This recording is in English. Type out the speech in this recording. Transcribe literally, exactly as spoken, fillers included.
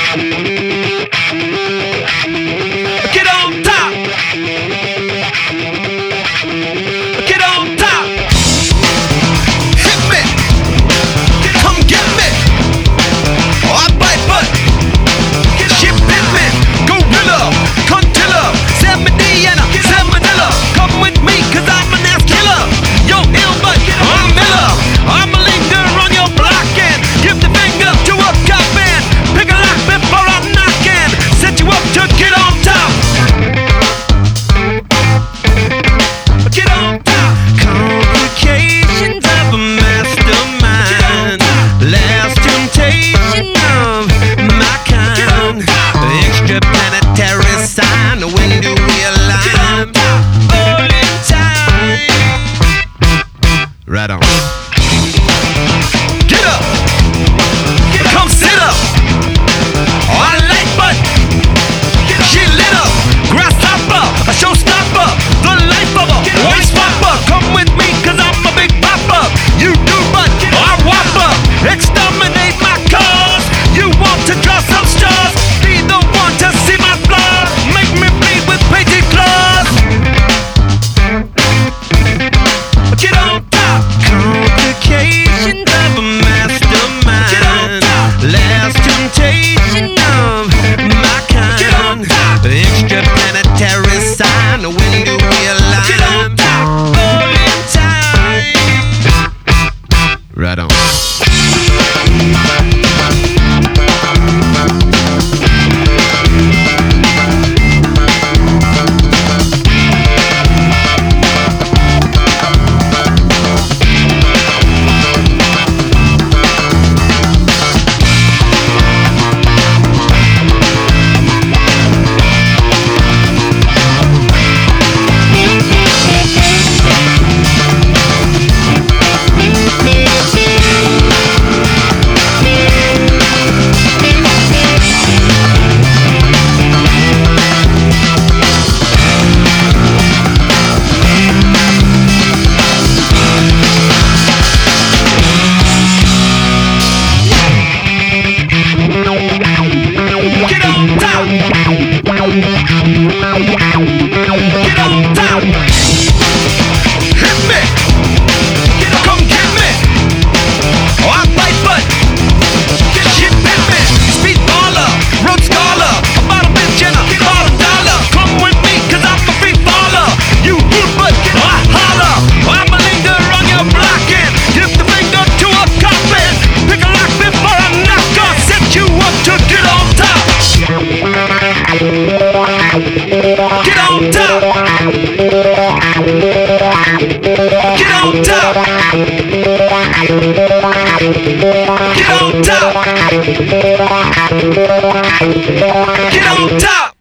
Get on top. Get on top. Hit me. Come get me. Oh, I bite butt. Shit bit me. Gorilla. Contilla. San Medina. San Manila. Come with me, cause I'm an ass killer. Yo, ill butt. I'm Miller. I'm a leader on your block and give the finger to a cop man. Pick a lock before I'm knocking. Set you up to get on top. Get on top. Complications of a mastermind. Last temptation of my kind. Extraplanetary sign. When do we align? All in time. Right on. Get up. Come sit up. Oh, I like butt. She lit up. Grasshopper. A showstopper. The life of a white swapper. Come with me, cause I'm a big popper. You do butt. I whopper. Exterminate my cause. You want to draw some stars. Be the one to see my flaws. Make me bleed with painted claws. Get on top. Complications of a mastermind. Get on top. Last temptation of my kind. Get on top. Extraplanetary sign. When do we align? Get on top. All in time. Right on. Get on top. Get on top. Hit me. Come get me. Oh, I bite butt. Shit bit me. Speed baller. Road scholar. About a bitch and a bottom dollar. Come with me, cause I'm a free baller. You good butt. I holler. I'm a leader on your block and give the finger to a cop and pick a lock before I knock off. Set you up to get on top. Get on top. Get on top. Get on top. Get on top.